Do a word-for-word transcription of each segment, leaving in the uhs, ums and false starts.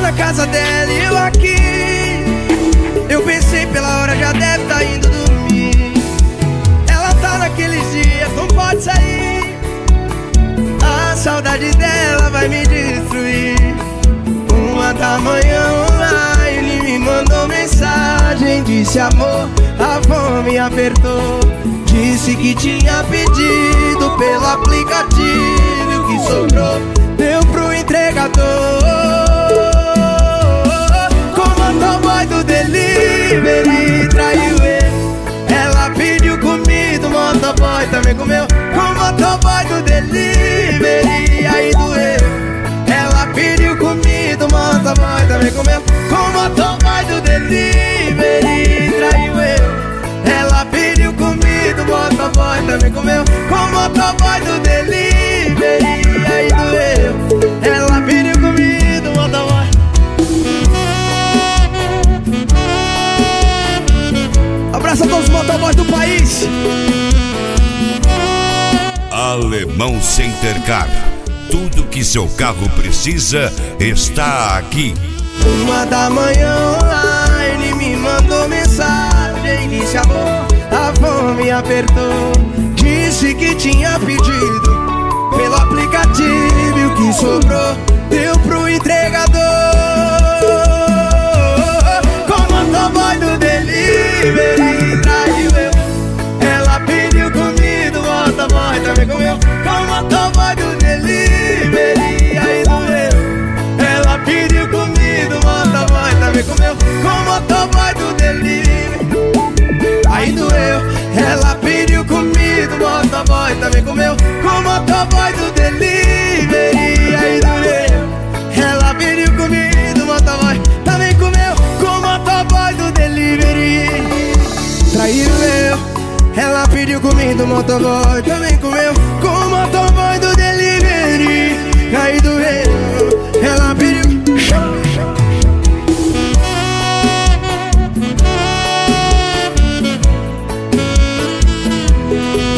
na casa dela e eu aqui. Eu pensei pela hora, já deve tá indo dormir. Ela tá naqueles dias, não pode sair. A saudade dela vai me destruir. Uma da manhã online me mandou mensagem. Disse amor, a fome apertou. Disse que tinha pedido pelo aplicativo. E o que sobrou deu pro entregador. Com o motoboy do delivery traiu ele. Ela pediu comida, o motoboy também comeu. Com o motoboy do delivery aí doeu. Ela pediu comida, o motoboy também comeu. Com o motoboy do delivery traiu ele. Ela pediu comida, o motoboy também comeu. Com o motoboy do delivery aí doeu. Ela pediu comida, o motoboy. Abraço a todos os motoboys do país. Alemão Centercar. Tudo que seu carro precisa está aqui. Uma da manhã online me mandou mensagem. Disse amor, a fome apertou. Disse que tinha pedido pelo aplicativo. E o que sobrou deu pro entregador. Com o motoboy do delivery traiu eu. Ela pediu comida, o motoboy também comeu. Com o motoboy do delivery aí doeu. Ela pediu comida, o motoboy também comeu. Com o motoboy do delivery aí doeu. Ela pediu comida, o motoboy também comeu. Com o motoboy do delivery aí doeu. Ela pediu comida, o motoboy também comeu. Com o motoboy do delivery traiu eu. Ela pediu comida, o motoboy também comeu. Com o motoboy do delivery aí doeu. Ela pediu.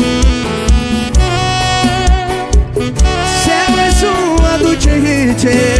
Se é mais uma do Tchê.